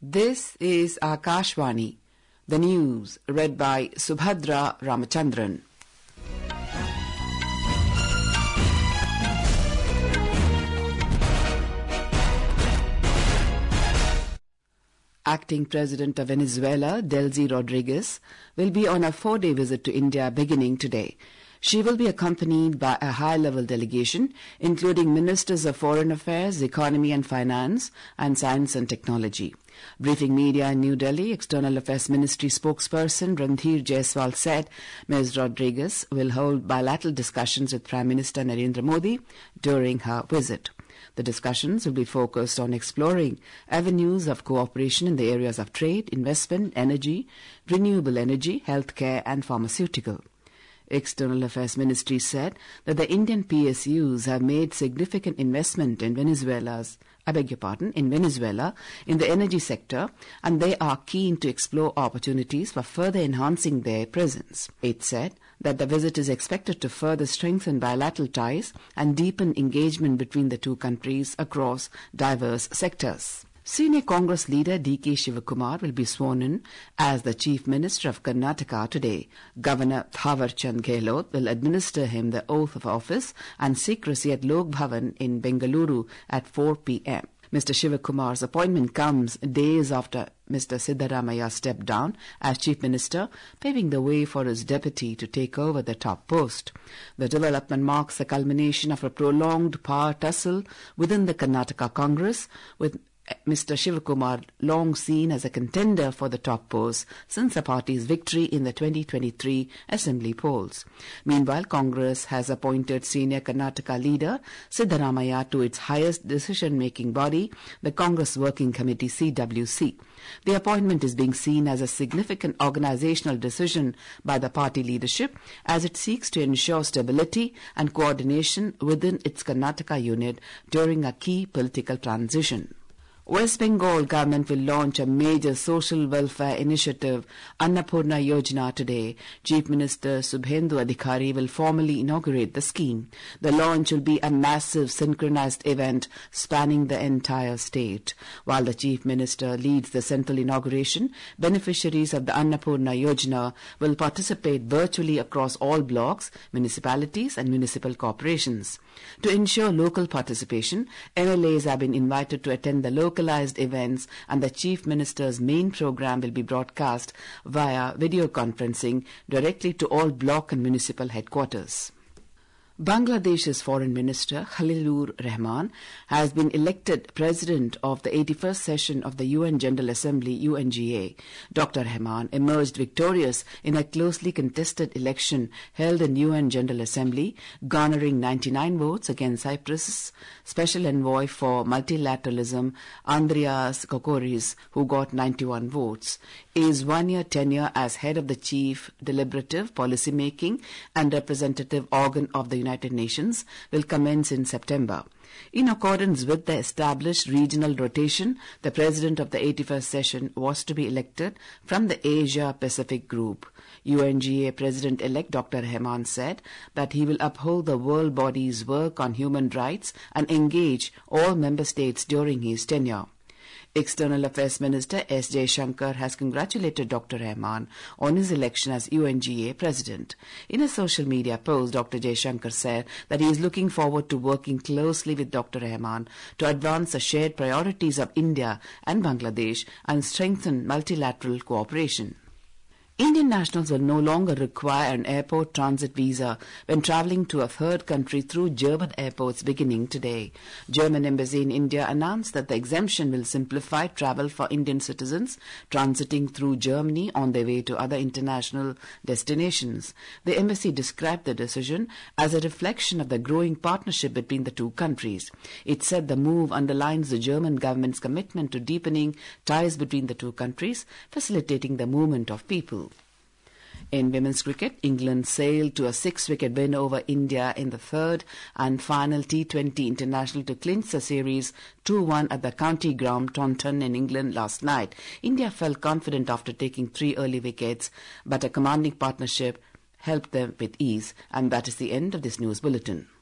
This is Akashvani, the news read by Subhadra Ramachandran. Acting President of Venezuela, Delcy Rodriguez, will be on a 4-day visit to India beginning today. She will be accompanied by a high-level delegation, including Ministers of Foreign Affairs, Economy and Finance, and Science and Technology. Briefing media in New Delhi, External Affairs Ministry spokesperson Randhir Jaiswal said Ms. Rodriguez will hold bilateral discussions with Prime Minister Narendra Modi during her visit. The discussions will be focused on exploring avenues of cooperation in the areas of trade, investment, energy, renewable energy, healthcare and pharmaceutical. External Affairs Ministry said that the Indian PSUs have made significant investment in Venezuela in the energy sector, and they are keen to explore opportunities for further enhancing their presence. It said that the visit is expected to further strengthen bilateral ties and deepen engagement between the two countries across diverse sectors. Senior Congress leader D.K. Shivakumar will be sworn in as the Chief Minister of Karnataka today. Governor Thawar Chand Gehlot will administer him the oath of office and secrecy at Lok Bhavan in Bengaluru at 4 p.m. Mr. Shivakumar's appointment comes days after Mr. Siddaramaiah stepped down as Chief Minister, paving the way for his deputy to take over the top post. The development marks the culmination of a prolonged power tussle within the Karnataka Congress, with Mr. Shivakumar long seen as a contender for the top post since the party's victory in the 2023 assembly polls. Meanwhile, Congress has appointed senior Karnataka leader Siddaramaiah to its highest decision-making body, the Congress Working Committee CWC. The appointment is being seen as a significant organizational decision by the party leadership as it seeks to ensure stability and coordination within its Karnataka unit during a key political transition. West Bengal government will launch a major social welfare initiative, Annapurna Yojana, today. Chief Minister Subhendu Adhikari will formally inaugurate the scheme. The launch will be a massive synchronized event spanning the entire state. While the Chief Minister leads the central inauguration, beneficiaries of the Annapurna Yojana will participate virtually across all blocks, municipalities and municipal corporations. To ensure local participation, MLAs have been invited to attend the localized events, and the Chief Minister's main program will be broadcast via video conferencing directly to all block and municipal headquarters. Bangladesh's Foreign Minister Khalilur Rahman has been elected President of the 81st session of the UN General Assembly UNGA. Dr. Rahman emerged victorious in a closely contested election held in UN General Assembly, garnering 99 votes against Cyprus's Special Envoy for Multilateralism Andreas Kokoris, who got 91 votes. His one-year tenure as head of the chief deliberative, policy-making and representative organ of the United Nations will commence in September. In accordance with the established regional rotation, the president of the 81st session was to be elected from the Asia-Pacific group. UNGA President-elect Dr. Rahman said that he will uphold the world body's work on human rights and engage all member states during his tenure. External Affairs Minister S. Jaishankar has congratulated Dr. Rahman on his election as UNGA President. In a social media post, Dr. Jaishankar said that he is looking forward to working closely with Dr. Rahman to advance the shared priorities of India and Bangladesh and strengthen multilateral cooperation. Indian nationals will no longer require an airport transit visa when travelling to a third country through German airports beginning today. German Embassy in India announced that the exemption will simplify travel for Indian citizens transiting through Germany on their way to other international destinations. The embassy described the decision as a reflection of the growing partnership between the two countries. It said the move underlines the German government's commitment to deepening ties between the two countries, facilitating the movement of people. In women's cricket, England sailed to a 6-wicket win over India in the third and final T20 international to clinch the series 2-1 at the county ground Taunton in England last night. India felt confident after taking 3 early wickets, but a commanding partnership helped them with ease. And that is the end of this news bulletin.